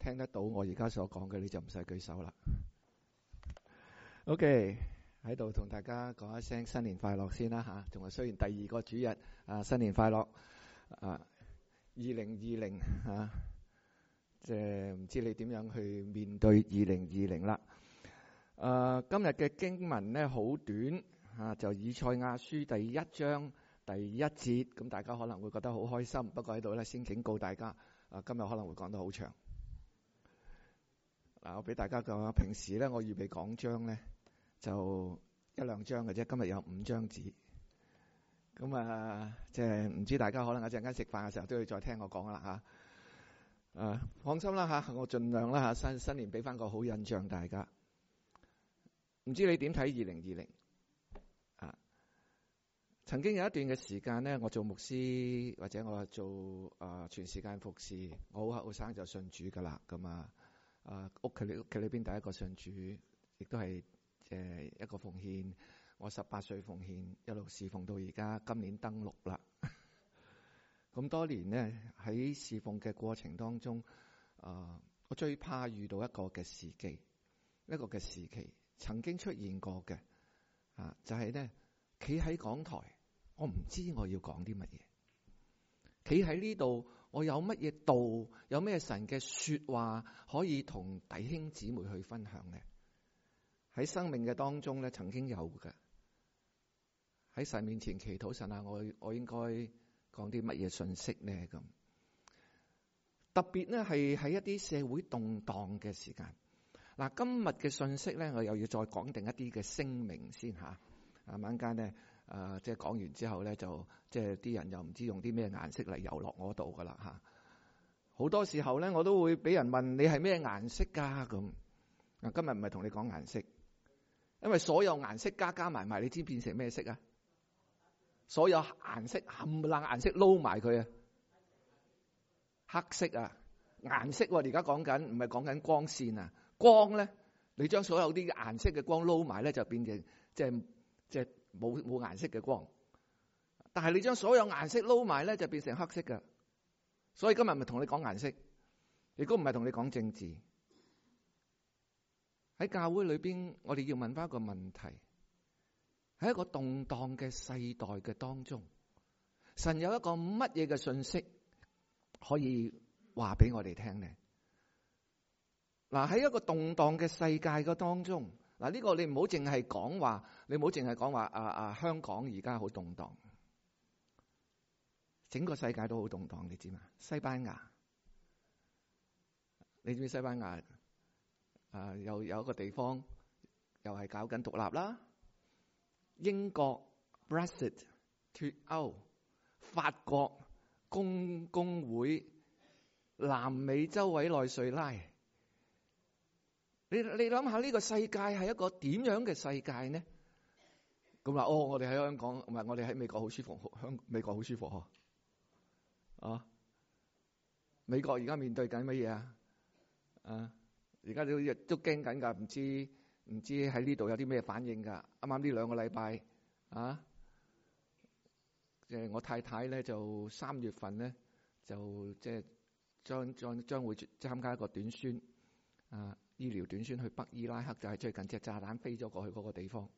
聽得到我而家所講嘅，你就唔使舉手啦。OK， 喺度同大家講一聲新年快樂先啦嚇，仲係雖然第二個主日新年快樂2020嚇，即係唔知你點樣去面對2020啦。今日嘅經文咧好短就以賽亞書第1章第1節，咁大家可能會覺得好開心，不過喺度咧先警告大家，今日可能會講得好長。我俾大家講下，平時咧我預備講章咧就1-2章嘅啫，今日有5張紙。咁即係唔知大家可能一陣間食飯嘅時候都要再聽我講啦嚇。放心啦嚇，我盡量啦嚇，新年俾翻個好印象大家。唔知你點睇2020？曾經有一段嘅時間咧，我做牧師或者我做全時間服侍，我好後生就信主噶啦。咁屋企裏邊第一個信主，亦都係一個奉獻。我18歲奉獻，一路侍奉到而家，今年登6啦。咁多年呢，喺侍奉嘅過程當中，我最怕遇到一個嘅時機，一個嘅時期曾經出現過嘅就係呢，企喺講台，我唔知我要講啲乜嘢。企喺呢度，我有乜嘢道，有咩神嘅說話可以同弟兄姊妹去分享呢？喺生命嘅當中咧，曾經有嘅。喺神面前祈禱，神啊，我應該講啲乜嘢信息呢？咁特別呢係喺一啲社會動盪嘅時間。嗱，今日嘅信息咧，我又要再講定一啲嘅聲明先吓。晚間咧，即係講完之後咧，就即係啲人又唔知用啲咩顏色嚟游落我度噶啦吓。好多時候咧，我都會俾人問你係咩顏色噶咁。今日唔係同你講顏色，因為所有顏色加埋埋，你知變成咩色啊？所有顏色冚唪唥顏色撈埋佢啊，黑色啊，顏色而家講緊唔係講緊光線啊，光咧，你將所有啲顏色嘅光撈埋咧，就變成即係冇顏色嘅光。但係你將所有顏色撈埋咧，就變成黑色噶。所以今日唔係同你講顏色，亦都唔係同你講政治。喺教會裏邊，我哋要問翻一個問題。喺一個動盪嘅世代嘅當中，神有一個乜嘢嘅信息可以話俾我哋聽呢？喺一個動盪嘅世界嘅當中，呢個你唔好淨係講話，你唔好淨係講話香港而家好動盪，整個世界都好動盪，你知嘛？西班牙，你知唔知西班牙又有一個地方又係搞緊獨立啦？英國 Brexit 脫歐，法國公會，南美洲委內瑞拉，你諗下呢個世界係一個點樣嘅世界呢？咁話我哋喺香港，唔係我哋喺美國好舒服，美國好舒服美國而家面對緊乜嘢啊？而家都驚緊噶，唔知喺呢度有啲咩反應㗎？啱啱呢2個禮拜即係我太太咧，就3月份咧就即係將會參加一個短宣醫療短宣去北伊拉克，就係最近隻炸彈飛咗過去嗰個地方，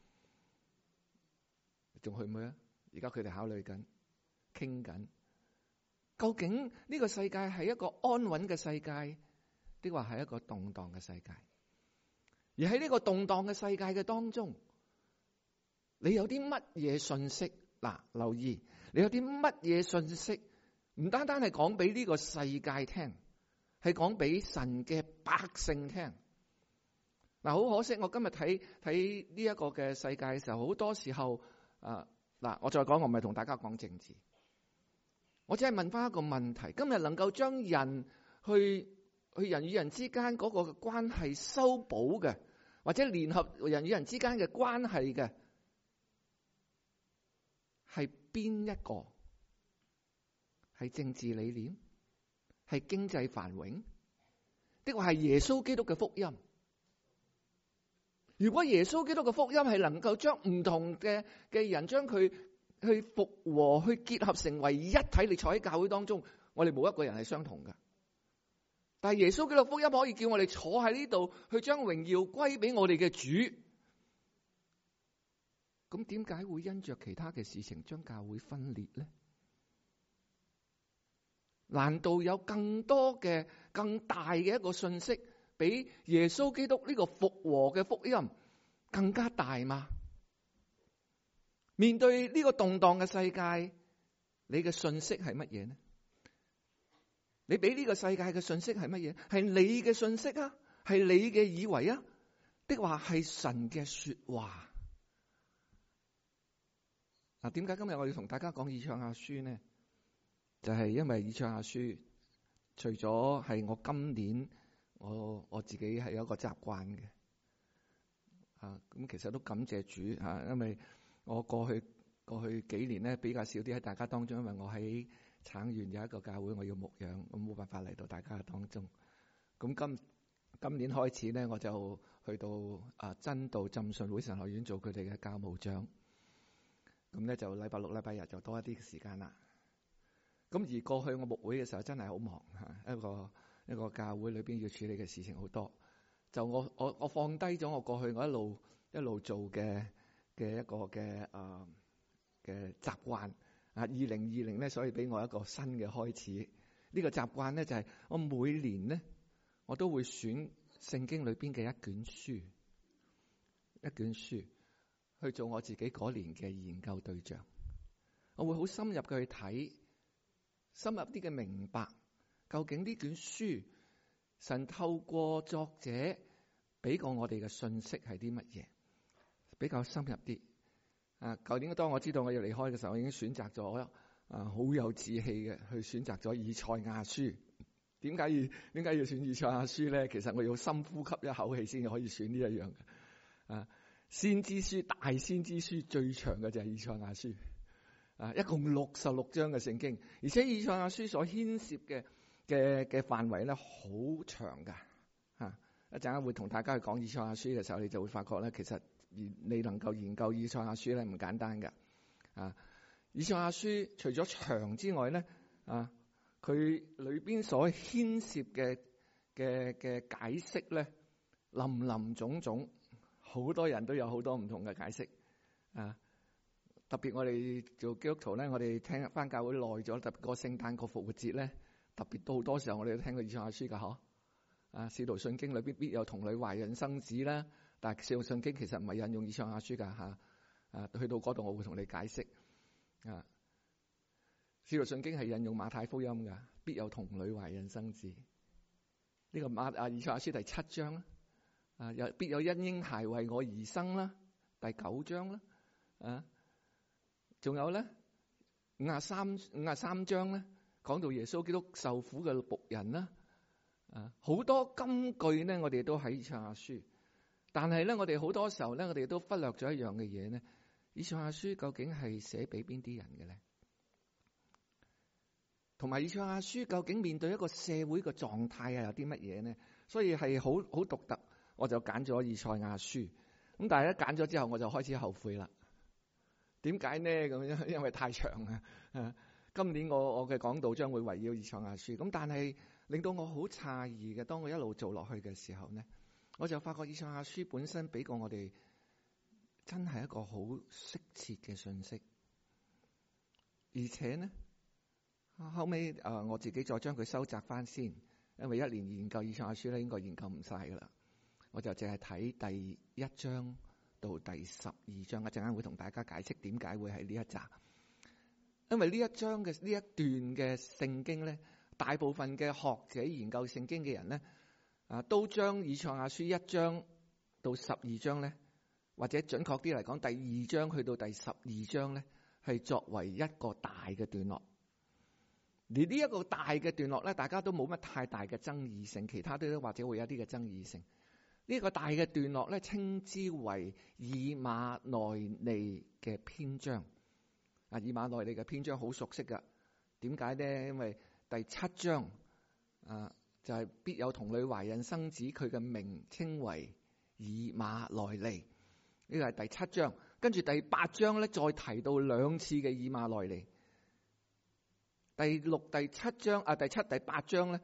仲去唔去啊？而家佢哋考慮緊，傾緊，究竟呢個世界係一個安穩嘅世界，抑或係一個動盪嘅世界？而喺呢個動盪嘅世界嘅當中，你有啲乜嘢信息？留意，你有啲乜嘢信息？唔單單係講俾呢個世界聽，係講俾神嘅百姓聽。好可惜，我今日睇呢一個嘅世界嘅時候，好多時候我再講，我唔係同大家講政治，我只係問翻一個問題：今日能夠將人去人與人之間嗰個關係修補嘅，或者聯合人與人之間嘅關係嘅，係邊一個？係政治理念？係經濟繁榮？抑或係耶穌基督嘅福音？如果耶穌基督嘅福音係能夠將唔同嘅人將佢去復和，去結合成為一體，你坐喺教會當中，我哋冇一個人係相同嘅。 但係耶穌基督福音可以叫我哋坐喺呢度，去將榮耀歸俾我哋嘅主。咁點解會因着其他嘅事情將教會分裂呢？難道有更多嘅、更大嘅一個信息，比耶穌基督呢個復和嘅福音更加大嗎？面對呢個動盪嘅世界，你嘅信息係乜嘢呢？你俾呢個世界嘅信息係乜嘢？係你嘅信息啊？係你嘅以為啊？的話係神嘅說話。嗱，點解今日我要同大家講以賽亞書呢？就係因為以賽亞書除咗係我今年我自己係有一個習慣嘅，咁其實都感謝主，因為我過去幾年咧比較少啲喺大家當中，因為我喺橙園有一個教會我要牧養，我冇辦法嚟到大家嘅當中。咁今年開始咧，我就去到真道浸信會神學院做佢哋嘅教務長。咁咧就禮拜六禮拜日就多一啲時間啦。咁而過去我牧會嘅時候真係好忙，一個教會裏邊要處理嘅事情好多。就我放低咗我過去我一路做嘅一個嘅習慣。2020咧，所以俾我一個新嘅開始。呢個習慣咧就係我每年咧我都會選聖經裏邊嘅一卷書去做我自己嗰年嘅研究對象。我會好深入嘅去睇，深入啲嘅明白究竟呢卷書神透過作者俾過我哋嘅信息係啲乜嘢，比較深入啲。舊年當我知道我要離開嘅時候，我已經選擇咗好有志氣嘅去選擇咗以賽亞書。點解要選以賽亞書咧？其實我要深呼吸一口氣先可以選呢一樣嘅。先知書，大先知書最長嘅就係以賽亞書。一共66章嘅聖經，而且以賽亞書所牽涉嘅範圍咧好長噶。一陣間會同大家去講以賽亞書嘅時候，你就會發覺咧，其實你能夠研究以賽亞書咧唔簡單噶。以賽亞書除咗長之外咧，佢裏邊所牽涉嘅解釋咧，林林總總，好多人都有好多唔同嘅解釋。特別我哋做基督徒咧，我哋聽翻教會耐咗，特別個聖誕個復活節咧，特別到好多時候我哋都聽過以賽亞書噶嗬。使徒信經裏邊必有童女懷孕生子啦，但係使徒信經其實唔係引用以賽亞書噶吓。去到嗰度我會同你解釋。使徒信經係引用馬太福音噶，必有童女懷孕生子。呢個以賽亞書第7章啦，必有因嬰孩為我而生啦，第9章啦，仲有咧53章咧，講到耶穌基督受苦嘅僕人啦。好多金句咧，我哋都喺以賽亞書，但係咧，我哋好多時候咧，我哋都忽略咗一樣嘅嘢咧。以賽亞書究竟係寫俾邊啲人嘅咧？同埋以賽亞書究竟面對一個社會嘅狀態有啲乜嘢呢？所以係好獨特，我就揀咗以賽亞書。咁但係一揀咗之後，我就開始後悔啦。點解呢？咁因為太長啊！今年我嘅講道將會圍繞以賽亞書。咁但係令到我好詫異嘅，當我一路做落去嘅時候呢，我就發覺以賽亞書本身俾過我哋真係一個好適切嘅信息，而且呢後尾我自己再將佢收窄翻先，因為一年研究以賽亞書咧，應該研究唔晒噶啦，我就淨係睇第1章到第12章，一陣間會同大家解釋點解會係呢一集。因為呢一章嘅呢一段嘅聖經咧，大部分嘅學者研究聖經嘅人咧，都將以賽亞書1章到12章咧，或者準確啲嚟講，第2章去到第12章咧，係作為一個大嘅段落。而呢一個大嘅段落咧，大家都冇乜太大嘅爭議性，其他都或者會有啲嘅爭議性。呢個大嘅段落咧，稱之為以馬內利嘅篇章。以馬內利嘅篇章好熟悉噶，點解呢？因為第7章就係必有童女懷孕生子，佢嘅名稱為以馬內利。呢個係第7章，跟住第8章咧，再提到2次嘅以馬內利。第7、第8章咧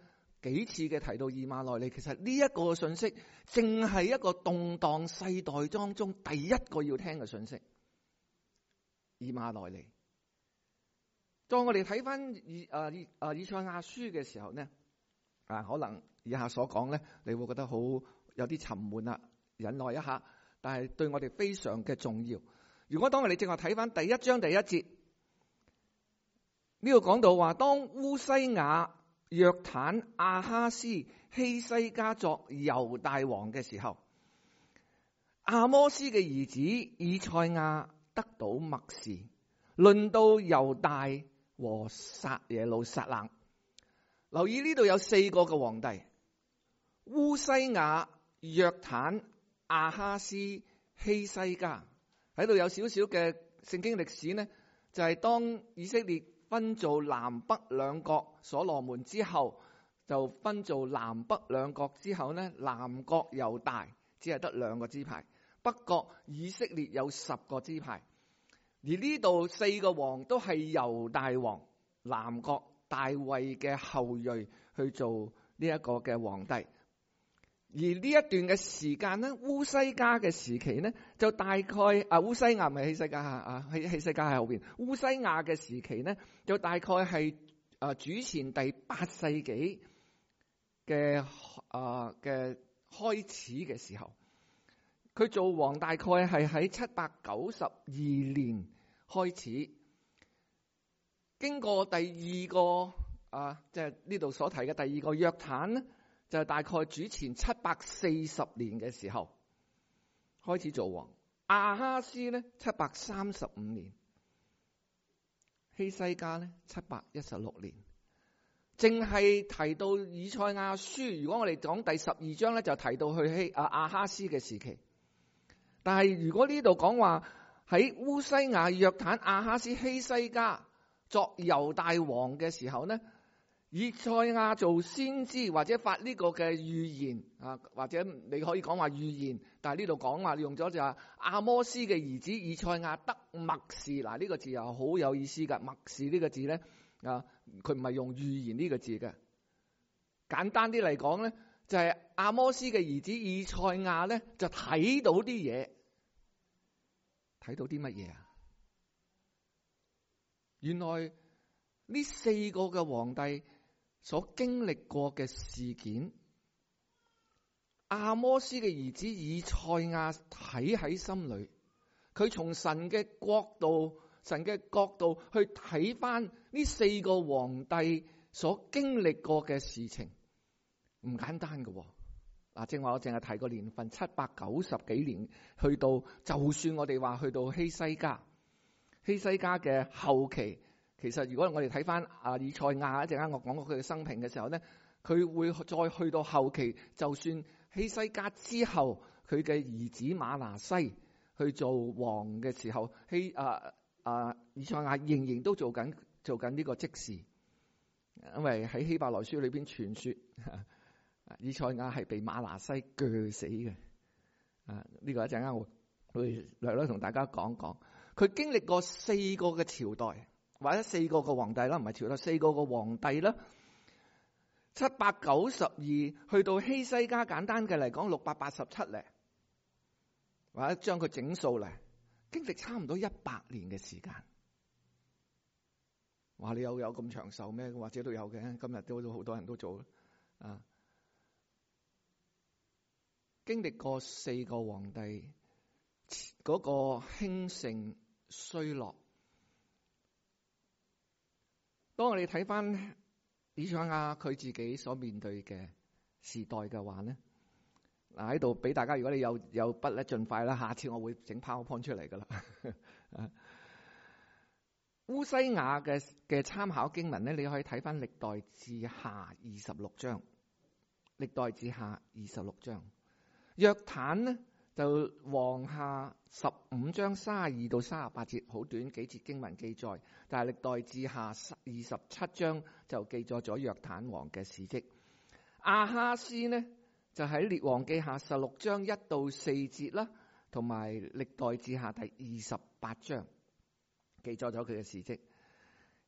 幾次嘅提到以馬內利，其實呢一個信息正係一個動盪世代當中第一個要聽嘅信息。以馬內利。當我哋睇翻以賽亞書嘅時候呢，可能以下所講咧，你會覺得好有啲沉悶啦，忍耐一下。但係對我哋非常嘅重要。如果當我哋正話睇翻第一章第一節，呢度講到話，當烏西雅、約坦、亞哈斯、希西家作猶大王嘅時候，阿摩斯嘅兒子以賽亞得到默示，論到猶大和耶路撒冷。留意呢度有4個嘅皇帝：烏西雅、約坦、亞哈斯、希西家。喺度有少少嘅聖經歷史呢，就係當以色列分做南北兩國，所羅門之後就分做南北兩國之後呢，南國猶大只係得2個支派，北國以色列有10個支派。而呢度4個王都係猶大王，南國大衛嘅後裔去做呢一個嘅皇帝。而呢一段嘅時間呢，烏西家嘅時期呢，就大概烏西亞唔係希西家希西家喺後邊。烏西亞嘅時期呢，就大概係主前第8世紀嘅開始嘅時候，佢做王大概係喺792年開始。經過第二個即係呢度所提嘅第2個約坦呢，就大概主前740年嘅時候開始做王。亞哈斯呢735年，希西家呢716年。淨係提到以賽亞書，如果我哋講第12章咧，就提到去亞哈斯嘅時期。但係如果呢度講話喺烏西雅、約坦、亞哈斯、希西家作猶大王嘅時候呢，以賽亞做先知或者發呢個嘅預言或者你可以講話預言，但係呢度講話用咗就係阿摩斯嘅兒子以賽亞得默示。嗱，呢個字又好有意思噶。默示呢個字咧佢唔係用預言呢個字嘅。簡單啲嚟講咧，就係阿摩斯嘅兒子以賽亞咧就睇到啲嘢，睇到啲乜嘢啊？原來呢4個嘅皇帝所經歷過嘅事件，阿摩斯嘅兒子以賽亞睇喺心裏，佢從神嘅角度去睇翻呢4個皇帝所經歷過嘅事情，唔簡單嘅。正話我淨係提個年份790幾年，去到就算我哋話去到希西家嘅後期。其實如果我哋睇翻以賽亞一陣間我講過佢嘅生平嘅時候呢，佢會再去到後期，就算希西家之後，佢嘅兒子馬拿西去做王嘅時候，以賽亞仍然都做緊呢個職事。因為喺希伯來書裏邊傳說以賽亞係被馬拿西鋸死嘅。呢個一陣間我會略同大家講講。佢經歷過4個嘅朝代，或者4個嘅皇帝啦，唔係朝代，4個嘅皇帝啦。792去到希西家，簡單嘅嚟講687咧，或者將佢整數咧，經歷差唔多100年嘅時間。話你有咁長壽咩？或者都有嘅，今日都好多人都做經歷過4個皇帝嗰個興盛衰落。當我哋睇翻以賽亞佢自己所面對嘅時代嘅話呢，喺度俾大家，如果你有筆咧，盡快啦，下次我會整 PowerPoint 出嚟噶啦。烏西雅嘅參考經文咧，你可以睇翻歷代志下26章。歷代志下26章，約坦呢就王下15章32到38節，好短幾節經文記載。但係歷代志下27章就記載咗約坦王嘅事蹟。亞哈斯呢就喺列王記下16章1到4節啦，同埋歷代志下第28章記載咗佢嘅事蹟。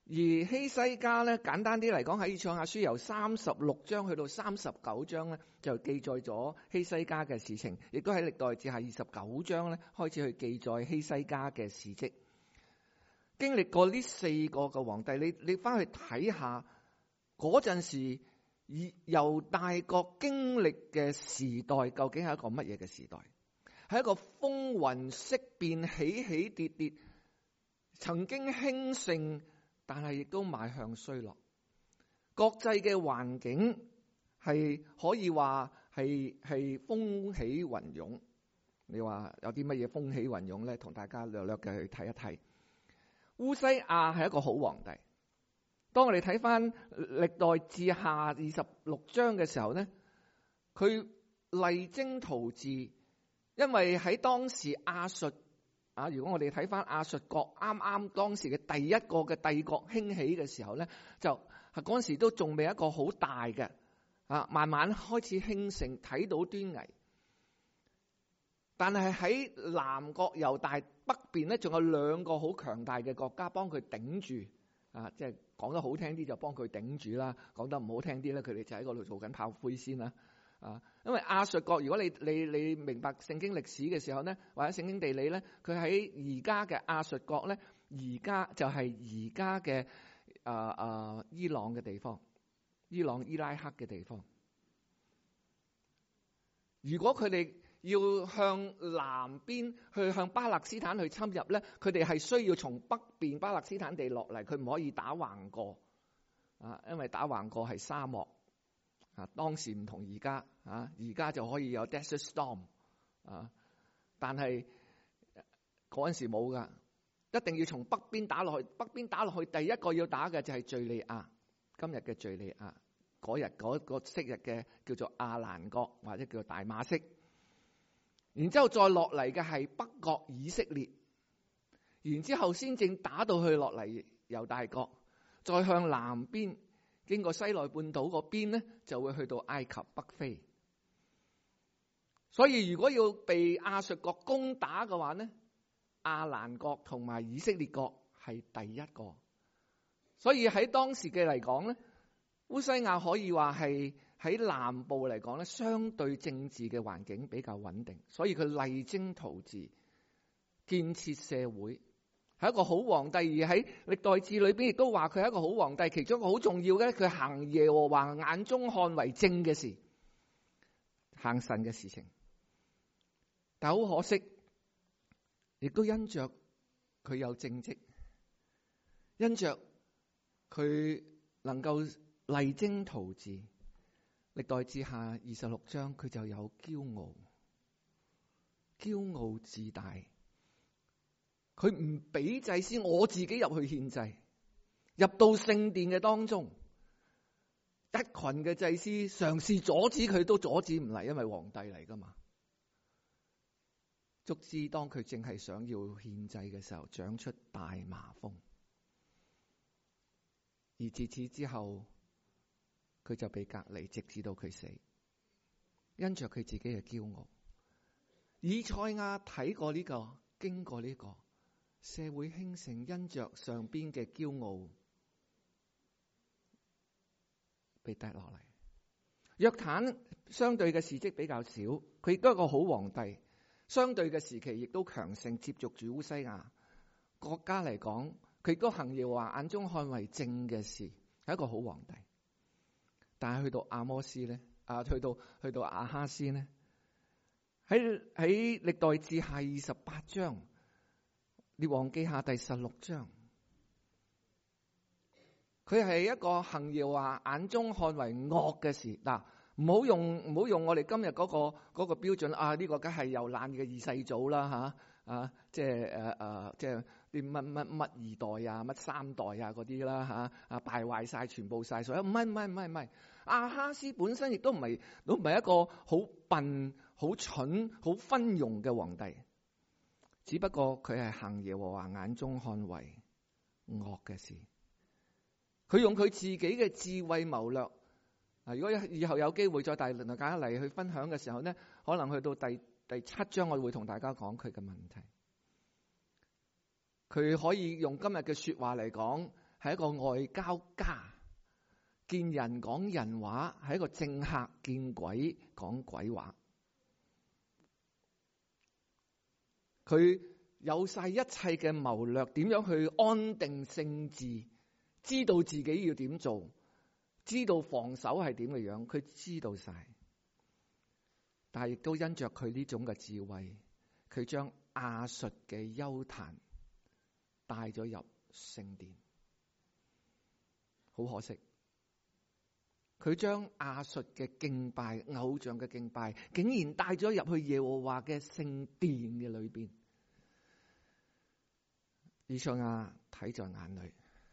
而希西家咧，簡單啲嚟講，喺以賽亞書由36章去到39章咧，就記載咗希西家嘅事情，亦都喺歷代志下29章咧開始去記載希西家嘅事蹟。經歷過呢4個嘅皇帝，你翻去睇下嗰陣時猶大國經歷嘅時代，究竟係一個乜嘢嘅時代？係一個風雲色變、起起跌跌，曾經興盛，但係亦都邁向衰落。國際嘅環境係可以話係風起雲湧。你話有啲乜嘢風起雲湧咧？同大家略略嘅去睇一睇。烏西亞係一個好皇帝。當我哋睇翻歷代志下26章嘅時候咧，佢勵精圖治，因為喺當時亞述啊，如果我哋睇翻亞述國啱啱當時嘅第一個嘅帝國興起嘅時候咧，就嗰陣時都仲未一個好大嘅啊，慢慢開始興盛，睇到端倪。但係喺南國猶大北邊咧，仲有2個好強大嘅國家幫佢頂住啊！即係講得好聽啲就幫佢頂住啦，講得唔好聽啲咧，佢哋就喺嗰度做緊炮灰先啦啊！因為亞述國，如果你明白聖經歷史嘅時候咧，或者聖經地理咧，佢喺而家嘅亞述國咧，而家就係而家嘅伊朗嘅地方，伊拉克嘅地方。如果佢哋要向南邊去向巴勒斯坦去侵入咧，佢哋係需要從北邊巴勒斯坦地落嚟，佢唔可以打橫過啊，因為打橫過係沙漠啊。當時唔同而家啊，而家就可以有 Desert Storm 啊，但係嗰陣時冇噶，一定要從北邊打落去。北邊打落去，第一個要打嘅就係敘利亞，今日嘅敘利亞，嗰個昔日嘅叫做亞蘭國或者叫做大馬色。然之後再落嚟嘅係北國以色列，然之後先正打到去落嚟猶大國，再向南邊經過西奈半島嗰邊咧，就會去到埃及北非。所以如果要被亞述國攻打嘅話咧，亞蘭國同埋以色列國係第一個。所以喺當時嘅嚟講咧，烏西亞可以話係喺南部嚟講咧，相對政治嘅環境比較穩定，所以佢勵精圖治，建設社會，係一個好皇帝。而喺歷代志裏邊亦都話佢係一個好皇帝。其中一個好重要嘅，佢行耶和華眼中看為正嘅事，行神嘅事情。但好可惜，亦都因着佢有政績，因着佢能夠勵精圖治。歷代志下26章，佢就有驕傲自大，佢唔俾祭司我自己入去獻祭，入到聖殿嘅當中，一群嘅祭司嘗試阻止佢，都阻止唔嚟，因為皇帝嚟噶嘛。足之當佢正係想要獻祭嘅時候，長出大麻風，而自此之後，佢就被隔離，直至到佢死，因着佢自己嘅驕傲。以賽亞睇過呢個，經過呢個社會興盛，因着上邊嘅驕傲被跌落嚟。約坦相對嘅事蹟比較少，佢亦都係一個好皇帝，相對嘅時期亦都強盛，接續住烏西亞。國家嚟講，佢亦都行耶和華眼中看為正嘅事，係一個好皇帝。但係去到阿摩斯咧，去到亞哈斯咧，喺歷代志下28章，列王記下第16章，佢係一個行耶和華眼中看為惡嘅事。嗱，唔好用我哋今日嗰個標準啊！呢個梗係又懶嘅二世祖啦嚇，即係啲乜二代啊，乜三代啊嗰啲啦嚇，敗壞晒全部晒所有。唔係，亞哈斯本身亦都唔係一個好笨、好蠢、好昏庸嘅皇帝，只不過佢係行耶和華眼中看為惡嘅事。佢用佢自己嘅智慧謀略。如果以後有機會再帶大家嚟去分享嘅時候呢，可能去到第7章，我會同大家講佢嘅問題。佢可以用今日嘅說話嚟講， 係一個外交家，見人講人話，係一個政客，見鬼講鬼話。佢有晒一切嘅謀略，點樣去安定政治，知道自己要點做，知道防守係點嘅樣，佢知道晒。但係亦都因着佢呢種嘅智慧，佢將亞述嘅邱壇帶咗入聖殿。好可惜，佢將亞述嘅敬拜、偶像嘅敬拜，竟然帶咗入去耶和華嘅聖殿嘅裏邊。以賽亞睇在眼裏，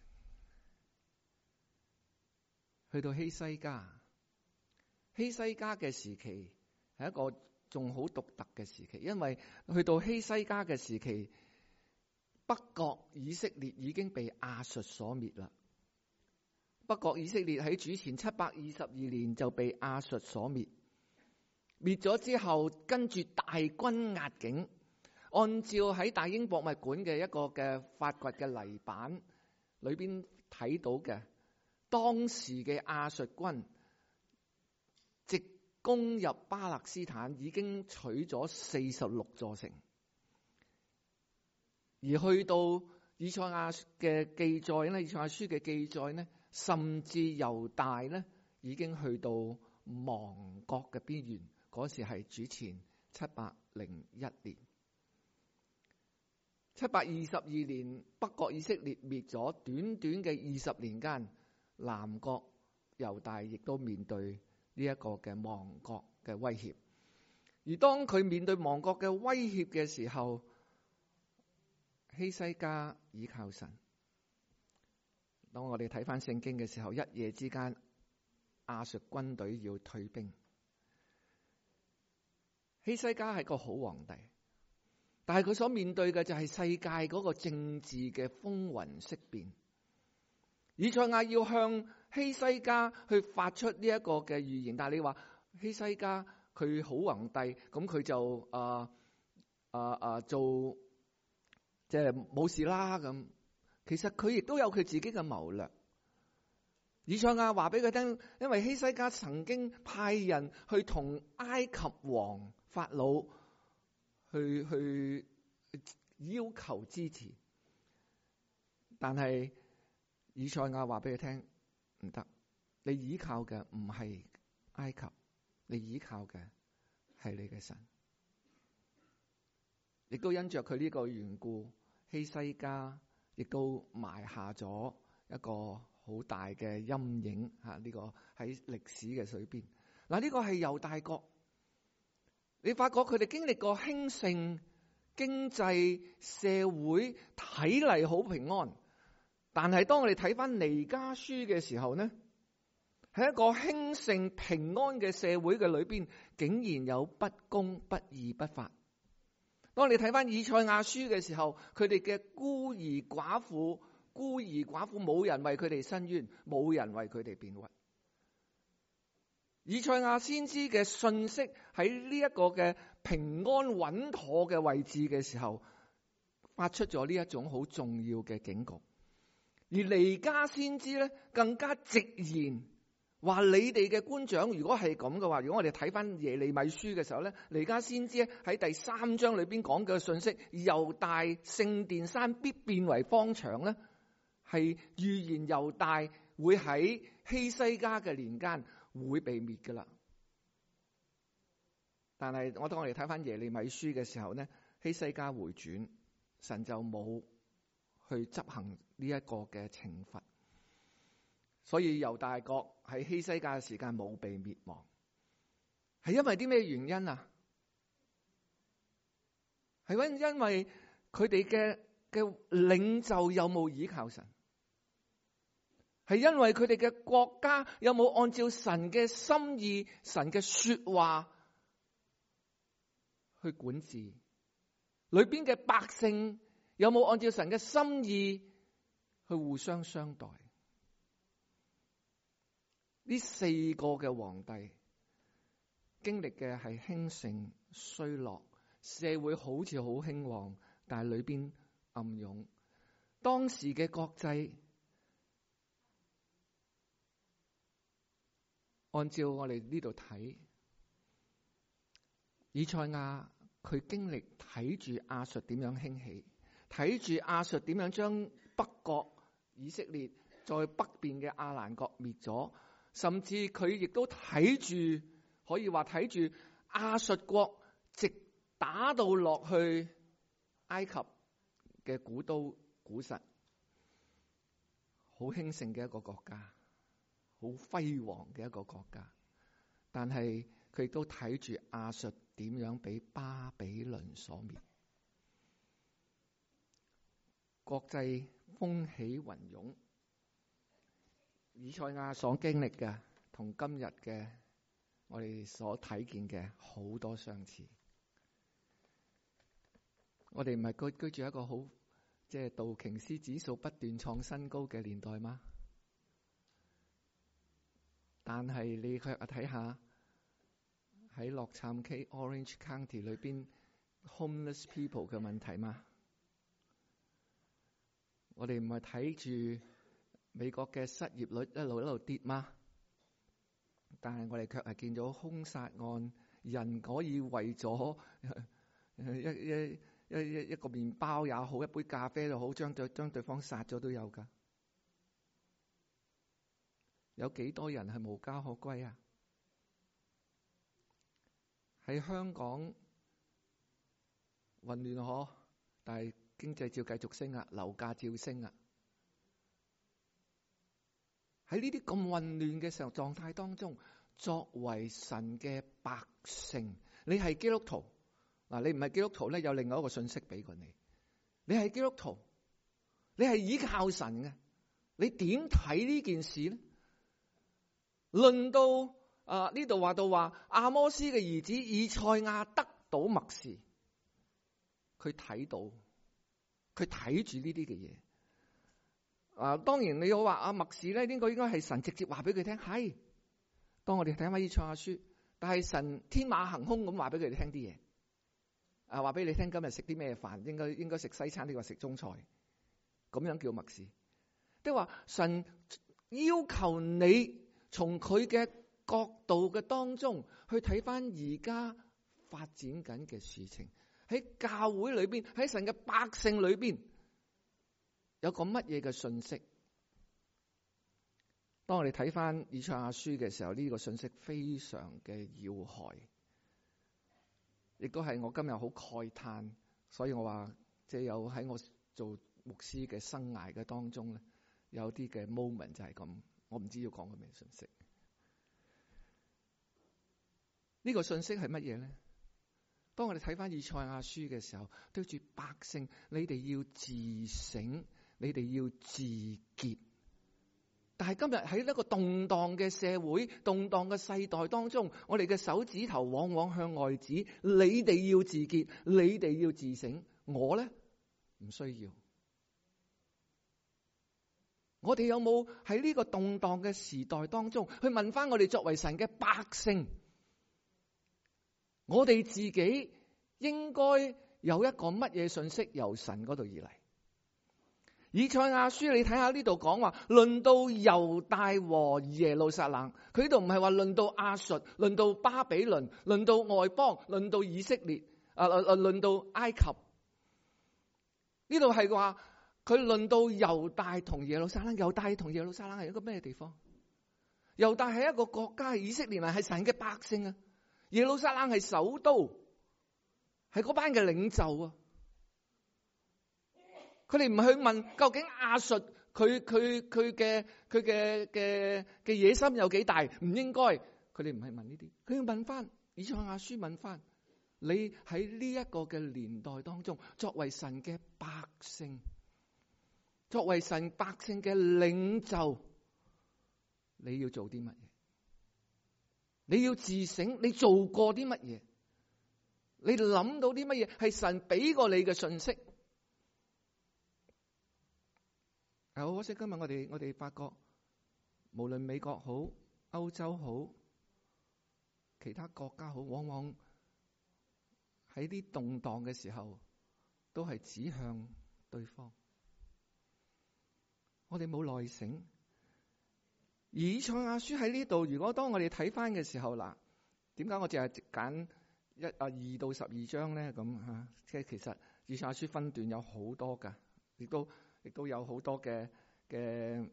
去到希西家，希西家嘅時期係一個仲好獨特嘅時期，因為去到希西家嘅時期，北國以色列已經被亞述所滅啦。北國以色列喺主前722年就被亞述所滅，滅咗之後，跟住大軍壓境。按照喺大英博物館嘅一個嘅發掘嘅泥板裏邊睇到嘅，當時嘅亞述軍直攻入巴勒斯坦，已經取咗46座城。而去到以賽亞嘅記載咧，以賽亞書嘅記載咧，甚至猶大咧已經去到亡國嘅邊緣。嗰時係主前701年。722年，北國以色列滅咗，短短嘅20年間，南國猶大亦都面對呢一個嘅亡國嘅威脅。而當佢面對亡國嘅威脅嘅時候，希西家倚靠神。當我哋睇翻聖經嘅時候，一夜之間亞述軍隊要退兵。希西家係個好皇帝，但係佢所面對嘅就係世界嗰個政治嘅風雲色變。以賽亞要向希西家去發出呢一個嘅預言，但係你話希西家佢好皇帝，咁佢就做即係冇事啦咁。其實佢亦都有佢自己嘅謀略。以賽亞話俾佢聽，因為希西家曾經派人去同埃及王法老去要求支持，但係以賽亞話俾佢聽唔得，你依靠嘅唔係埃及，你依靠嘅係你嘅神。亦都因着佢呢個緣故，希西家亦都埋下咗一個好大嘅陰影吓，呢個喺歷史嘅水邊。嗱，呢個係猶大國，你發覺佢哋經歷過興盛、經濟、社會，睇嚟好平安。但係當我哋睇翻彌迦書嘅時候呢，喺一個興盛平安嘅社會嘅裏邊，竟然有不公、不義、不法。當你睇翻以賽亞書嘅時候，佢哋嘅孤兒寡婦冇人為佢哋伸冤，冇人為佢哋辯護。以賽亞先知嘅信息喺呢一個嘅平安穩妥嘅位置嘅時候，發出咗呢一種好重要嘅警告。而彌迦先知咧更加直言話：你哋嘅官長如果係咁嘅話，如果我哋睇翻耶利米書嘅時候咧，彌迦先知喺第3章裏邊講嘅信息，猶大聖殿山必變為荒場咧，係預言猶大會喺希西家嘅年間會被滅噶啦。但係當我哋睇翻耶利米書嘅時候呢，希西家回轉，神就冇去執行呢一個嘅懲罰，所以猶大國喺希西家嘅時間冇被滅亡。係因為啲咩原因啊？係因為佢哋嘅領袖有冇倚靠神？係因為佢哋嘅國家有冇按照神嘅心意、神嘅說話去管治？裏邊嘅百姓有冇按照神嘅心意去互相相待？呢4個嘅皇帝經歷嘅係興盛衰落，社會好似好興旺，但係裏邊暗湧。當時嘅國際按照我哋呢度睇，以賽亞佢經歷睇住亞述點樣興起，睇住亞述點樣將北國以色列在北邊嘅亞蘭國滅咗，甚至佢亦都睇住，可以話睇住亞述國直打到落去埃及嘅古都古實，好興盛嘅一個國家，好輝煌嘅一個國家。但係佢亦都睇住亞述點樣俾巴比倫所滅，國際風起雲湧。以賽亞所經歷嘅同今日嘅我哋所睇見嘅好多相似。我哋唔係居住一個好道瓊斯指數不斷創新高嘅年代嗎？但係你卻睇下喺洛杉磯 Orange County 裏邊 homeless people 嘅問題嗎？我哋唔係睇住美國嘅失業率一路跌嗎？但係我哋卻係見到兇殺案，人可以為咗一個麵包也好，一杯咖啡又好，將對方殺咗都有㗎。有幾多人係無家可歸啊？喺香港混亂可，但係經濟照繼續升啊，樓價照升啊。喺呢啲咁混亂嘅時候狀態當中，作為神嘅百姓，你係基督徒嗱，你唔係基督徒咧，有另外一個信息俾過你。你係基督徒，你係依靠神嘅，你點睇呢件事咧？論到呢度話到阿摩斯嘅兒子以賽亞得到默示，佢睇到，佢睇住呢啲嘅嘢。當然你要話默示咧，應該係神直接話俾佢聽。係，當我哋睇翻以賽亞書，但係神天馬行空咁話俾佢哋聽啲嘢。話俾你聽今日食啲咩飯，應該食西餐，呢個食中菜，咁樣叫默示。即係話神要求你從佢嘅角度嘅當中去睇翻而家發展緊嘅事情，喺教會裏邊，喺神嘅百姓裏邊有個乜嘢嘅信息。當我哋睇翻以賽亞書嘅時候，呢個信息非常嘅要害，亦都係我今日好慨嘆。所以我話有喺我做牧師嘅生涯嘅當中咧，有啲嘅 moment 就係咁，我唔知要講個咩信息。呢個信息係乜嘢咧？當我哋睇翻以賽亞書嘅時候，對住百姓，你哋要自省，你哋要自潔。但係今日喺一個動盪嘅社會、動盪嘅世代當中，我哋嘅手指頭往往向外指，你哋要自潔，你哋要自省。我咧唔需要。我哋有冇喺呢個動盪嘅時代當中去問翻我哋作為神嘅百姓，我哋自己應該有一個乜嘢信息由神嗰度而嚟？以賽亞書你睇下呢度講話，論到猶大和耶路撒冷，佢呢度唔係話論到亞述，論到巴比倫，論到外邦，論到以色列，論到埃及。呢度係話佢論到猶大同耶路撒冷。猶大同耶路撒冷係一個咩地方？猶大係一個國家，以色列人係神嘅百姓啊。耶路撒冷係首都，係嗰班嘅領袖啊。佢哋唔去問究竟亞述佢嘅野心有幾大，唔應該。佢哋唔係問呢啲，佢要問翻以賽亞書，問翻你喺呢一個嘅年代當中，作為神嘅百姓，作為神百姓嘅領袖，你要做啲乜嘢？你要自省，你做過啲乜嘢？你諗到啲乜嘢係神俾過你嘅信息？好可惜，今日我哋發覺，無論美國好、歐洲好、其他國家好，往往喺啲動盪嘅時候，都係指向對方。我哋冇內省， 以賽亞書喺呢度，如果當我哋睇翻嘅時候，嗱，點解我淨係揀2到12章咧？咁嚇，即係其實以賽亞書分段有好多噶，亦都有好多嘅點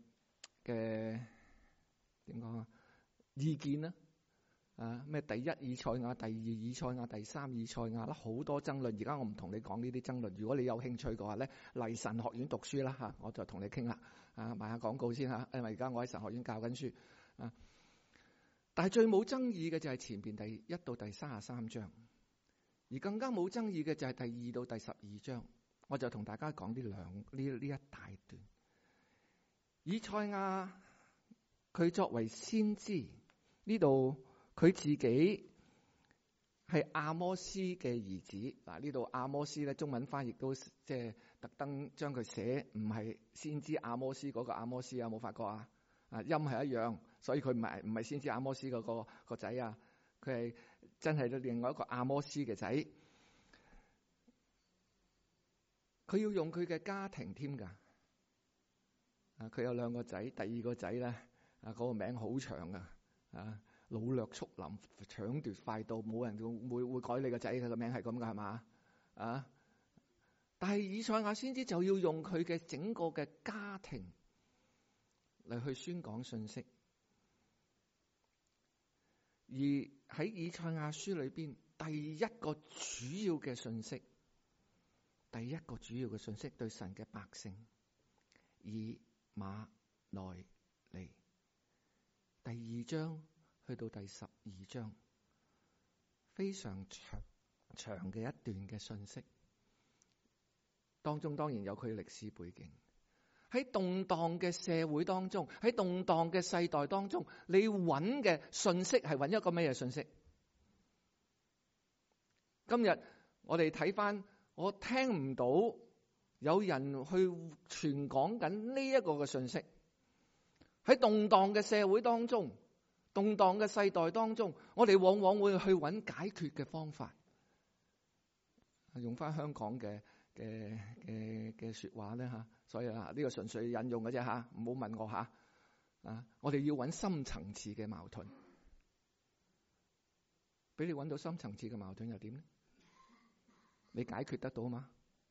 講啊？意見啦，咩第一以賽亞、第二以賽亞、第三以賽亞啦，好多爭論。而家我唔同你講呢啲爭論，如果你有興趣嘅話咧，嚟神學院讀書啦嚇，我就同你傾啦。賣下廣告先嚇，因為而家我喺神學院教緊書啊。但係最冇爭議嘅就係前邊第1到第33章，而更加冇爭議嘅就係第2到第12章。我就同大家講呢一大段。以賽亞佢作為先知，呢度佢自己係阿摩斯嘅兒子。嗱，呢度阿摩斯咧，中文翻譯都即係特登將佢寫唔係先知阿摩斯嗰個阿摩斯啊，冇發覺啊？音係一樣，所以佢唔係先知阿摩斯嗰個仔啊，佢係真係另外一個阿摩斯嘅仔。佢要用佢嘅家庭添㗎。佢有2個仔，第2個仔咧嗰個名好長㗎。擄掠速臨，搶奪快到，冇人會改你個仔嘅名係咁㗎，係嘛？但係以賽亞先知就要用佢嘅整個嘅家庭嚟去宣講信息。而喺以賽亞書裏邊，第一個主要嘅信息對神嘅百姓，以馬內利。第2章去到第12章，非常長嘅一段嘅信息，當中當然有佢歷史背景。喺動盪嘅社會當中，喺動盪嘅世代當中，你揾嘅信息係揾一個咩嘢信息？今日我哋睇翻，我聽唔到有人去傳講緊呢一個嘅信息。喺動盪嘅社會當中，動盪嘅世代當中，我哋往往會去揾解決嘅方法。用翻香港嘅說話咧吓，所以呢個純粹引用嘅啫吓，唔好問我吓。我哋要揾深層次嘅矛盾，俾你揾到深層次嘅矛盾又點咧？你解決得到嗎？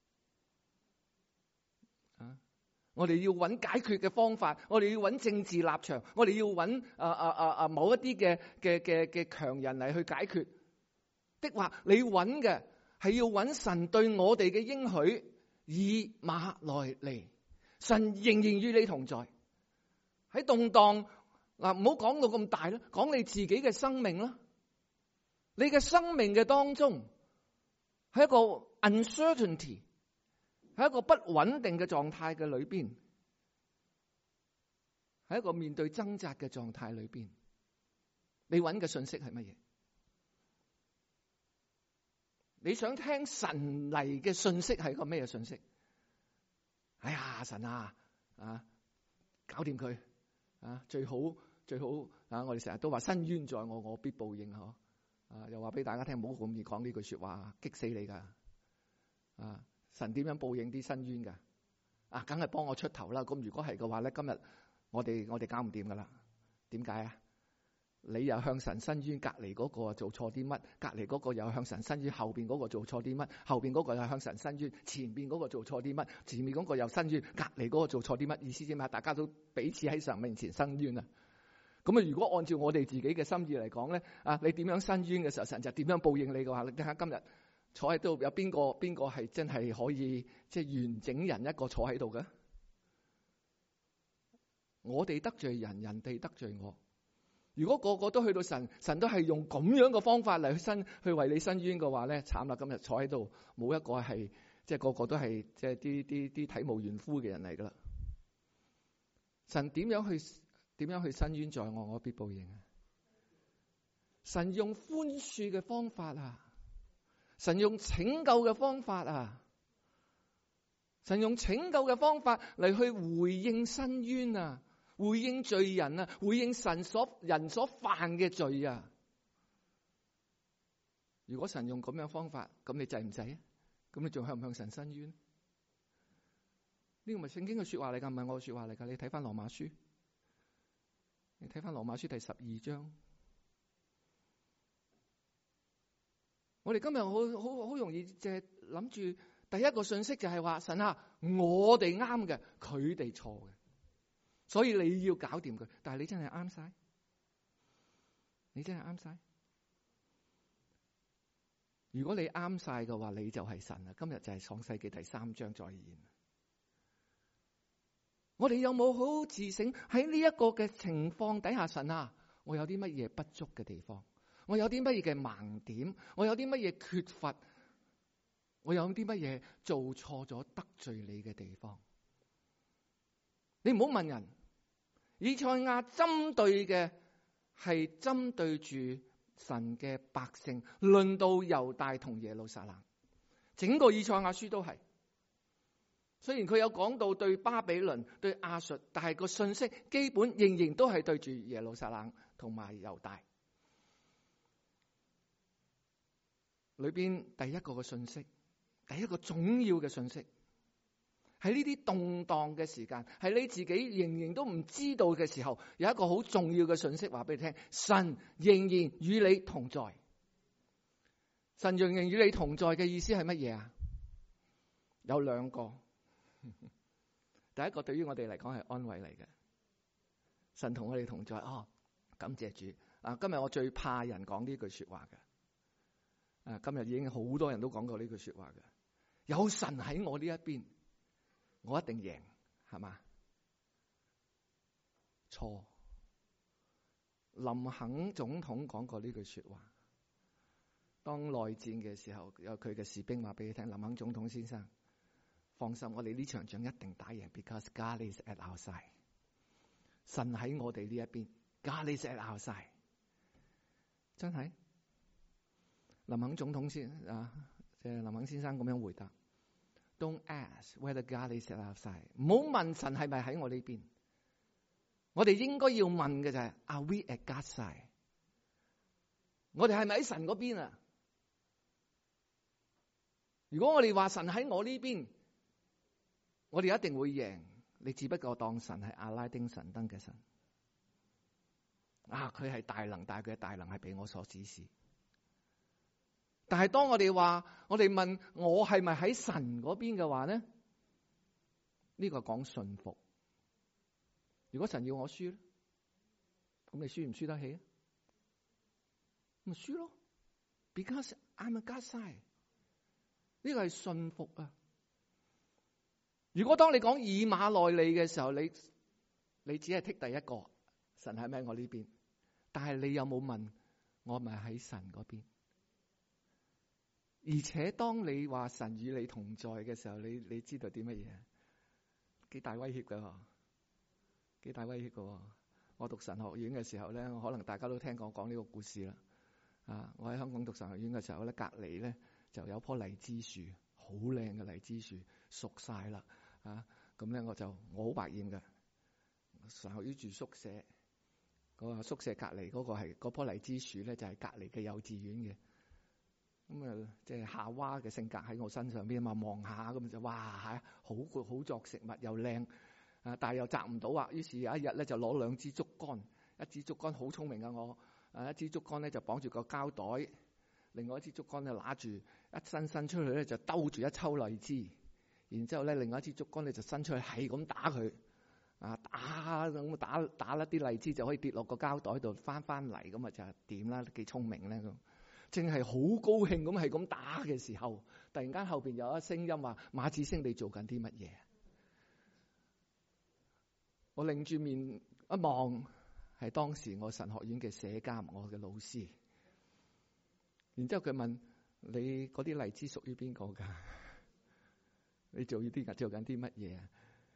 我哋要揾解決嘅方法，我哋要揾政治立場，我哋要揾某一啲嘅強人嚟去解決的話，你揾嘅係要揾神對我哋嘅應許，以馬內利，神仍然與你同在。喺動盪，唔好講到咁大啦，講你自己嘅生命啦。你嘅生命嘅當中係一個 uncertainty， 喺一個不穩定嘅狀態嘅裏邊，喺一個面對掙扎嘅狀態裏邊，你揾嘅信息係乜嘢？你想聽神嚟嘅信息係個咩嘢信息？哎呀，神啊，搞掂佢最好我哋成日都話伸冤在我，我必報應又話俾大家聽，唔好咁易講呢句說話，激死你噶。神點樣報應啲伸冤噶？梗係幫我出頭啦。咁如果係嘅話咧，今日我哋搞唔掂噶啦。點解啊？你又向神伸冤，隔籬嗰個做錯啲乜？隔籬嗰個又向神伸冤，後邊嗰個做錯啲乜？後邊嗰個又向神伸冤，前邊嗰個做錯啲乜？前面嗰個又伸冤，隔籬嗰個做錯啲乜？意思點啊？大家都彼此喺神面前伸冤啊！咁啊，如果按照我哋自己嘅心意嚟講咧，你點樣伸冤嘅時候，神就點樣報應你嘅話，你睇下今日坐喺度有邊個係真係可以即係完整人一個坐喺度嘅？我哋得罪人，人哋得罪我。如果個個都去到神都係用咁樣嘅方法嚟去為你伸冤嘅話咧，慘啦！今日坐喺度冇一個係即係個個都係即係啲體無完膚嘅人嚟噶啦。神點樣去伸冤在我，我必報應啊！神用寬恕嘅方法啊，神用拯救嘅方法啊，神用拯救嘅方法嚟去回應伸冤啊，回應罪人啊，回應人所犯嘅罪啊。如果神用咁樣方法，咁你制唔制啊？咁你仲向唔向神伸冤？呢個咪聖經嘅說話嚟噶，唔係我嘅說話嚟噶。你睇翻羅馬書， 你睇翻羅馬書第12章，我哋今日好容易就係諗住第一個信息就係話，神啊，我哋啱嘅，佢哋錯嘅，所以你要搞掂佢。但係你真係啱晒？你真係啱晒？如果你啱晒嘅話，你就係神啊！今日就係創世記第3章再現。我哋有冇好自省喺呢一個嘅情況底下，神啊，我有啲乜嘢不足嘅地方？我有啲乜嘢嘅盲點？我有啲乜嘢缺乏？我有啲乜嘢做錯咗得罪你嘅地方？你唔好問人。以賽亞針對嘅係針對住神嘅百姓，論到猶大同耶路撒冷，整個以賽亞書都係。雖然佢有講到對巴比倫、對亞述，但係個信息基本仍然都係對住耶路撒冷同埋猶大。裏邊第一個嘅信息，第一個重要嘅信息，喺呢啲動盪嘅時間，係你自己仍然都唔知道嘅時候，有一個好重要嘅信息話俾你聽：神仍然與你同在。神仍然與你同在嘅意思係乜嘢啊？有兩個。第一個對於我哋嚟講係安慰嚟嘅，神同我哋同在。哦，感謝主啊！今日我最怕人講呢句說話嘅。今日已經好多人都講過呢句說話嘅。有神喺我呢一邊，我一定贏，係嘛？錯。林肯總統講過呢句說話。當內戰嘅時候，有佢嘅士兵話俾你聽：林肯總統先生，放心，我哋呢場仗一定打贏 ，because God is at our side。神喺我哋呢一邊 ，God is at our side。真係，林肯總統即係林肯先生咁樣回答 ：Don't ask whether God is at our side。唔好問神係咪喺我呢邊。我哋應該要問嘅就係 ：Are we at God's side？ 我哋係咪喺神嗰邊啊？如果我哋話神喺我呢邊，我哋一定會贏。你只不過當神係阿拉丁神燈嘅神啊，佢係大能，但係佢嘅大能係被我所指示。但係當我哋話，我哋問我係咪喺神嗰邊嘅話咧，呢個講信服。如果神要我輸咧，咁你輸唔輸得起啊？咪輸咯 ，because I'm a God's side。呢個係信服啊！如果當你講以馬內利嘅時候，你只係剔第一個，神係咪喺我呢邊？但係你有冇問我係咪喺神嗰邊？而且當你話神與你同在嘅時候，你知道啲乜嘢？幾大威脅㗎，幾大威脅㗎。我讀神學院嘅時候咧，可能大家都聽我講呢個故事啦。我喺香港讀神學院嘅時候咧，隔離咧就有棵荔枝樹，好靚嘅荔枝樹，熟晒啦。咁咧我好百厭嘅。神學院住宿舍，個宿舍隔離嗰個係嗰棵荔枝樹咧，就係隔離嘅幼稚園嘅。咁即係夏娃嘅性格喺我身上邊啊嘛，望下咁就哇好作食物又靚但係又摘唔到啊。於是有一日咧就攞兩支竹竿，一支竹竿好聰明啊我。一支竹竿咧就綁住個膠袋，另外一支竹竿咧揦住一伸出去咧就兜住一抽荔枝，然之後咧另外一支竹竿咧就伸出去係咁打佢，打甩啲荔枝就可以跌落個膠袋度翻嚟，咁啊就點啦？幾聰明咧咁，正係好高興咁係咁打嘅時候，突然間後邊有一聲音話：馬子星，你做緊啲乜嘢？我擰住面一望。係當時我神學院嘅社監，我嘅老師。然之後佢問：你嗰啲荔枝屬於邊個㗎？你做緊啲乜嘢啊？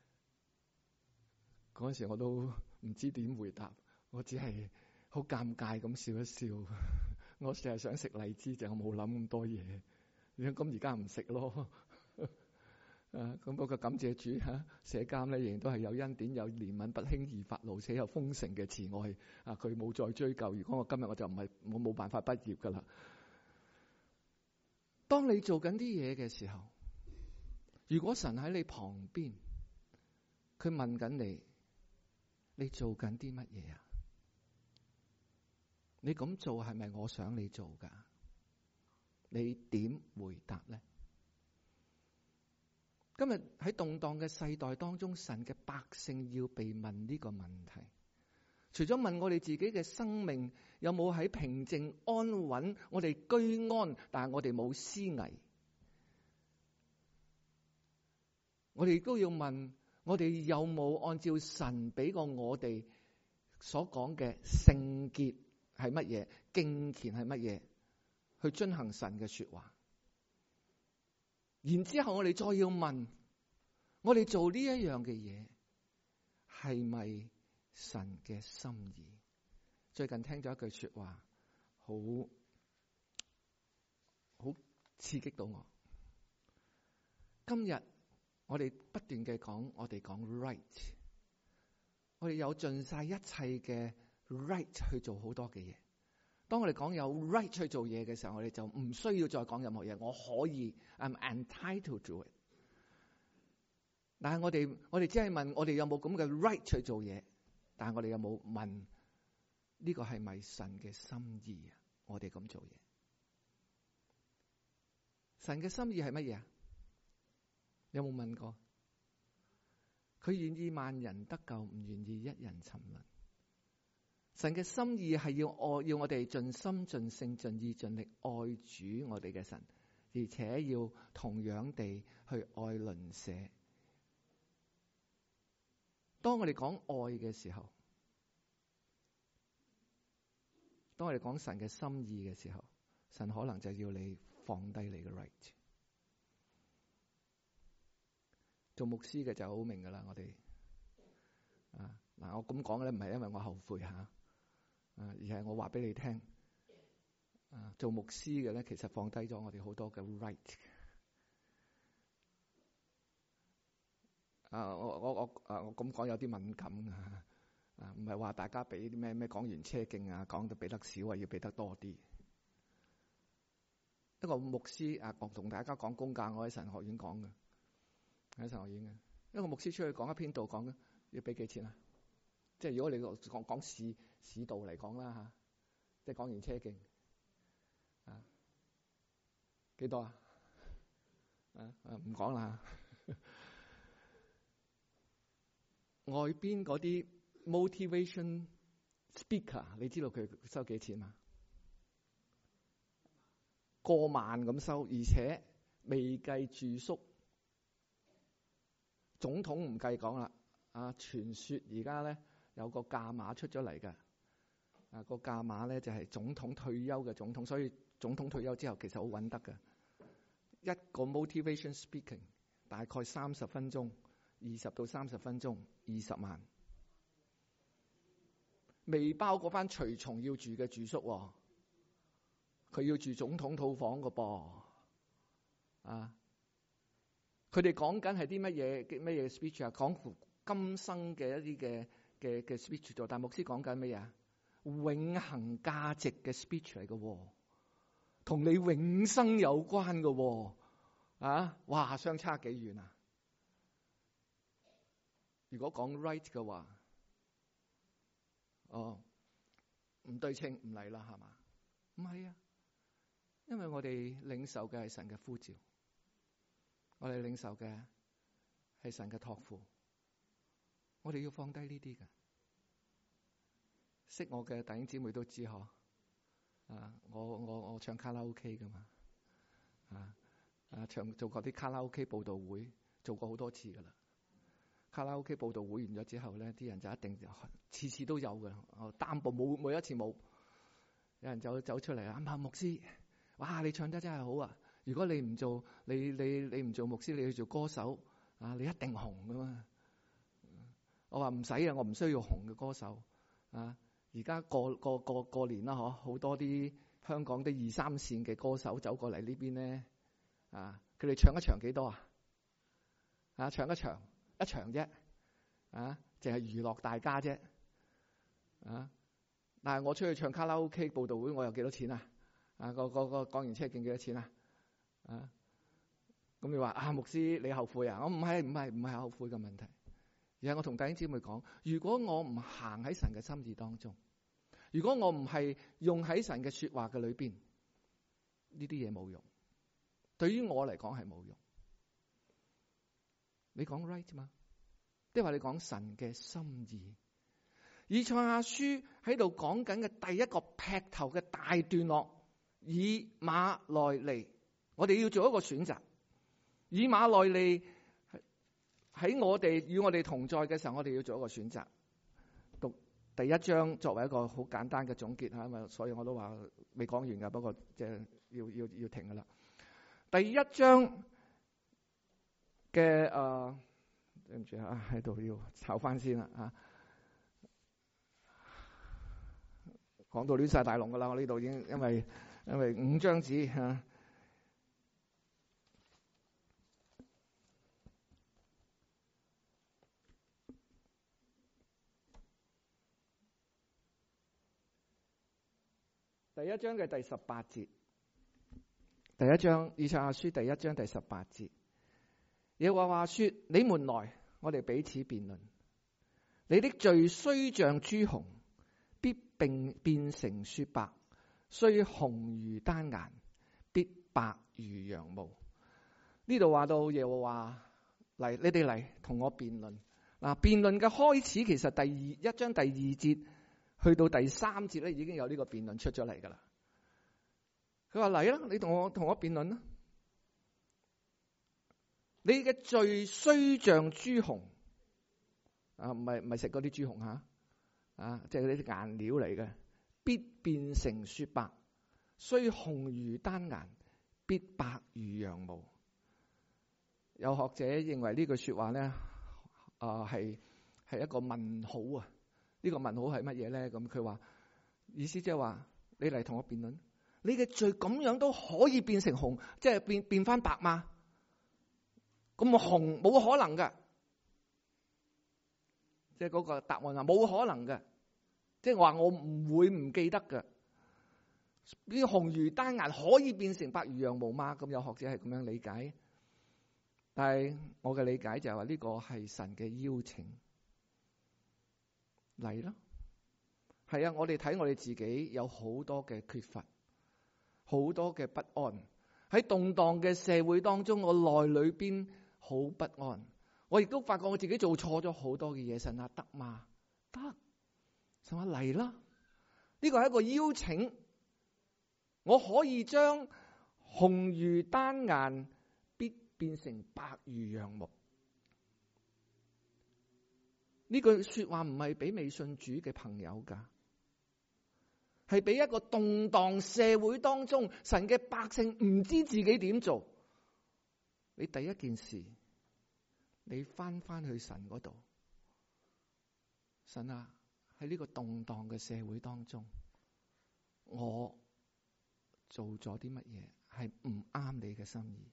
嗰陣時我都唔知點回答，我只係好尷尬咁笑一笑。我成日想食荔枝，就我冇諗咁多嘢。咁而家唔食咯。咁不過感謝主社監咧仍然都係有恩典、有憐憫，不輕易發怒，且有豐盛嘅慈愛。佢冇再追究。如果我今日我就我冇辦法畢業噶啦。當你做緊啲嘢嘅時候，如果神喺你旁邊，佢問緊你，你做緊啲乜嘢啊？ 你咁做係咪我想你做㗎？你點回答呢？今日喺動盪嘅世代當中，神嘅百姓要被問呢個問題。除咗問我哋自己嘅生命有冇喺平靜安穩，我哋居安，但係我哋冇思危。我哋都要問，我哋有冇按照神俾過我哋所講嘅聖潔係乜嘢，敬虔係乜嘢，去遵行神嘅說話。然之後我哋再要問，我哋做呢一樣嘅嘢係咪神嘅心意？最近聽咗一句說話，好刺激到我。今日我哋不斷嘅講，我哋講 right， 我哋有盡晒一切嘅 right 去做好多嘅嘢。當我哋講有 right 去做嘢嘅時候，我哋就唔需要再講任何嘢。我可以 I'm entitled to it。但係我哋只係問，我哋有冇咁嘅 right 去做嘢？但係我哋有冇問呢個係咪神嘅心意啊？我哋咁做嘢，神嘅心意係乜嘢啊？有冇問過？佢願意萬人得救，唔願意一人沉淪。神嘅心意係要我哋盡心盡性盡意盡力愛主我哋嘅神，而且要同樣地去愛鄰舍。當我哋講愛嘅時候，當我哋講神嘅心意嘅時候，神可能就要你放低你嘅 right。做牧師嘅就好明噶啦，我哋我咁講咧，唔係因為我後悔吓。而係我話俾你聽，做牧師嘅咧，其實放低咗我哋好多嘅 right。我咁講有啲敏感唔係話大家俾啲咩講完車徑講到俾得少要俾得多啲。一個牧師同大家講公價，我喺神學院講嘅，喺神學院嘅一個牧師出去講一篇道講嘅，要俾幾錢啊？即係如果你講市道嚟講啦即係講完車徑幾多啊？唔講啦。外邊嗰啲 motivation speaker， 你知道佢收幾錢嘛？過萬咁收，而且未計住宿。總統唔計講啦。傳說而家咧有個價碼出咗嚟嘅。個價碼咧就係總統退休嘅總統，所以總統退休之後其實好揾得嘅。一個 motivation speaking 大概30分鐘，20到30分鐘，20萬，未包嗰班隨從要住嘅住宿喎。佢要住總統套房嘅噃。佢哋講緊係啲乜嘢 speech 講今生嘅一啲嘅 speech 做，但牧師講緊乜嘢？永恆價值嘅 speech 嚟嘅，同你永生有關嘅。哇，相差幾遠啊！如果講 right 嘅話，唔對稱唔嚟啦，係嘛？唔係啊，因為我哋領受嘅係神嘅呼召，我哋領受嘅係神嘅託付，我哋要放低呢啲嘅。識我嘅弟兄姊妹都知嗬，我唱卡拉 OK 噶嘛，做過啲卡拉 OK 報道會，做過好多次噶啦。卡拉 OK 報道會完咗之後咧，啲人就一定次次都有嘅，擔保冇每一次冇。有人走出嚟牧師，哇！你唱得真係好啊！如果你唔做你唔做牧師，你去做歌手你一定紅噶嘛。我話唔使啊，我唔需要紅嘅歌手而家過年啦，好多啲香港啲2、3線嘅歌手走過嚟呢邊咧，佢哋唱一場幾多唱一場啫，淨係娛樂大家啫，但係我出去唱卡拉 OK 報道會，我有幾多錢啊？個講完車徑幾多錢啊？咁你話牧師你後悔啊？我唔係後悔嘅問題。而係我同弟兄姊妹講，如果我唔行喺神嘅心意當中， 如果我唔係用喺神嘅說話嘅裏邊，呢啲嘢冇用。對於我嚟講係冇用。你講 right 嘛？即係話你講神嘅心意。以賽亞書喺度講緊嘅第一個劈頭嘅大段落，以馬內利，我哋要做一個選擇。以馬內利喺我哋與我哋同在嘅時候，我哋要做一個選擇。讀第一章作為一個好簡單嘅總結吓，因為所以我都話未講完噶，不過即係要停噶啦。第一章嘅對唔住啊，喺度要抄翻先啦啊！講到亂晒大龍噶啦，我呢度已經因為5張紙吓。第一章嘅第18節，第一章以賽亞書第一章第18節，耶和華說：你們來，我哋彼此辯論。你的罪雖像朱紅，必並變成雪白；雖紅如丹顏，必白如羊毛。呢度話到耶和華嚟，你哋嚟同我辯論。嗱，辯論嘅開始其實第一章第2節。去到第3節咧，已經有呢個辯論出咗嚟噶啦。佢話嚟啦，你同我辯論啦。你嘅罪雖像朱紅，啊，唔係食嗰啲朱紅吓，啊，即係嗰啲顏料嚟嘅，必變成雪白；雖紅如丹顏，必白如羊毛。有學者認為呢句說話咧，係一個問號啊。呢個問號係乜嘢咧？咁佢話意思即係話你嚟同我辯論，你嘅罪咁樣都可以變成紅，即係變翻白嘛？咁紅冇可能噶，即係嗰個答案話冇可能噶，即係話我唔會唔記得噶。呢紅如丹顏可以變成白如羊毛嗎？咁有學者係咁樣理解，但係我嘅理解就係話呢個係神嘅邀請。嚟啦，係啊！我哋睇我哋自己有好多嘅缺乏，好多嘅不安。喺動盪嘅社會當中，我內裏邊好不安。我亦都發覺我自己做錯咗好多嘅嘢。神啊，得嘛？得，神話嚟啦！呢個係一個邀請，我可以將紅如丹顏必變成白如羊毛。呢句說話唔係俾未信主嘅朋友噶，係俾一個動盪社會當中，神嘅百姓唔知自己點做。你第一件事，你翻去神嗰度，神啊，喺呢個動盪嘅社會當中，我做咗啲乜嘢係唔啱你嘅心意？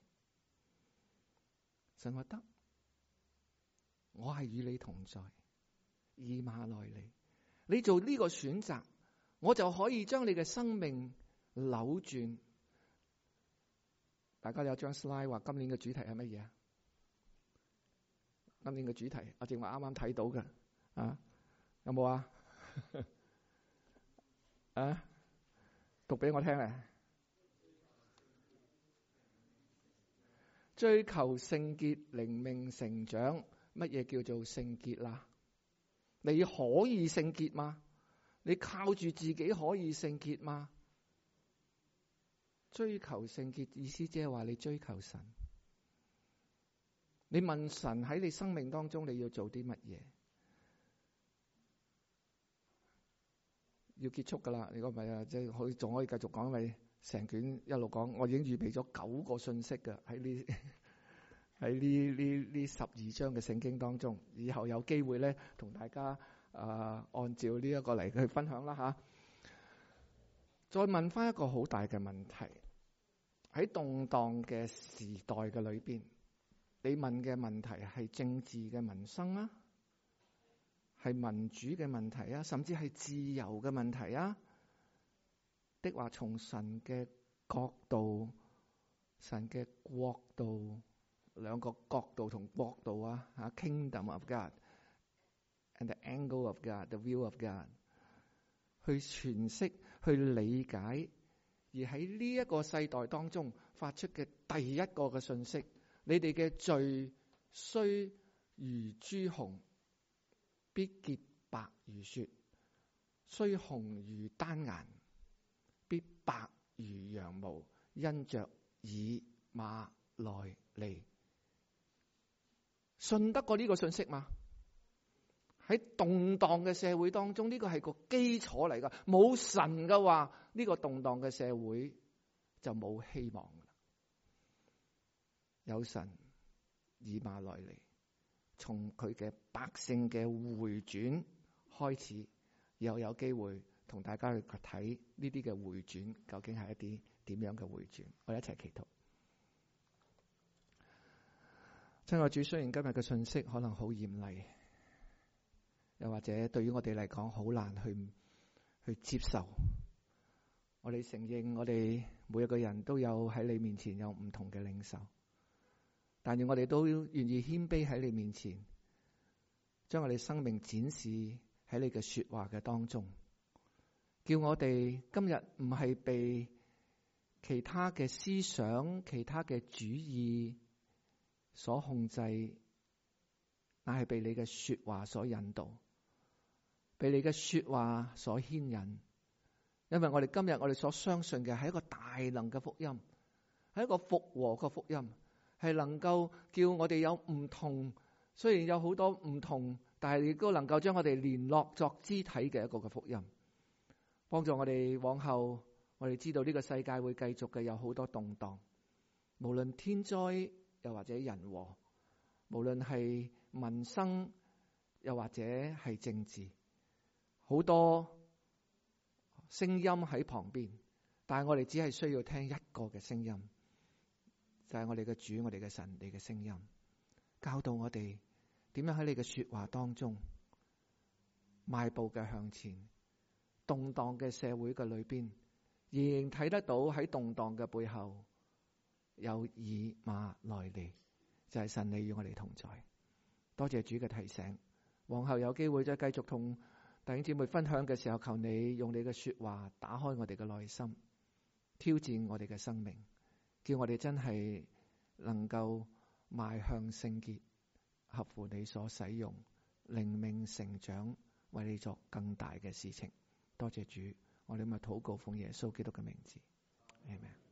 神話得，我係與你同在。以馬內利，你做呢個選擇，我就可以將你嘅生命扭轉。大家有張 slide 話今年嘅主題係乜嘢啊？今年嘅主題，我正話啱啱睇到嘅，啊，有冇啊？啊，讀俾我聽咧。追求聖潔，靈命成長。乜嘢叫做聖潔啦？你可以聖潔嗎？你靠住自己可以聖潔嗎？追求聖潔意思即係話你追求神，你問神喺你生命當中你要做啲乜嘢？要結束噶啦，如果唔係啊，即係仲可以繼續講，因為成卷一路講，我已經預備咗9個信息噶喺呢12章嘅聖經當中，以後有機會咧同大家按照呢一個嚟去分享啦吓。再問翻一個好大嘅問題，喺動盪嘅時代嘅裏邊，你問嘅問題係政治嘅民生啊，係民主嘅問題啊，甚至係自由嘅問題啊，的話從神嘅角度、神嘅國度。兩個角度同國度啊，Kingdom of God and the angle of God, the view of God。 去詮釋、去理解，而喺呢一個世代當中發出嘅第一個嘅信息：你哋嘅罪雖如朱紅，必潔白如雪；雖紅如丹顏，必白如羊毛。因着以馬內利。信得過呢個信息嗎？喺動盪嘅社會當中，呢個係個基礎嚟噶。冇神嘅話，呢個動盪嘅社會就冇希望噶啦。有神以馬內利，從佢嘅百姓嘅回轉開始，又有機會同大家去睇呢啲嘅回轉究竟係一啲點樣嘅回轉。我哋一齊祈禱。親愛主，雖然今日嘅信息可能好嚴厲，又或者對於我哋嚟講好難去接受，我哋承認我哋每一個人都有喺你面前有唔同嘅領受，但願我哋都願意謙卑喺你面前，將我哋生命展示喺你嘅說話嘅當中，叫我哋今日唔係被其他嘅思想、其他嘅主義所控制，乃係被你嘅說話所引導，被你嘅說話所牽引。因為我哋今日我哋所相信嘅係一個大能嘅福音，係一個復和嘅福音，係能夠叫我哋有唔同，雖然有好多唔同，但係亦都能夠將我哋聯絡作肢體嘅一個嘅福音，幫助我哋往後。我哋知道呢個世界會繼續嘅有好多動盪，無論天災又或者人禍，無論係民生又或者係政治，好多聲音喺旁邊，但係我哋只係需要聽一個嘅聲音，就係我哋嘅主，我哋嘅神，你嘅聲音，教導我哋點樣喺你嘅說話當中邁步嘅向前。動盪嘅社會嘅裏邊，仍然睇得到喺動盪嘅背後有以馬內利，就係神你與我哋同在。多謝主嘅提醒，往後有機會再繼續同弟兄姊妹分享嘅時候，求你用你嘅說話打開我哋嘅內心，挑戰我哋嘅生命，叫我哋真係能夠邁向聖潔，合乎你所使用，靈命成長，為你作更大嘅事情。多謝主，我哋咪禱告奉耶穌基督嘅名字，阿們。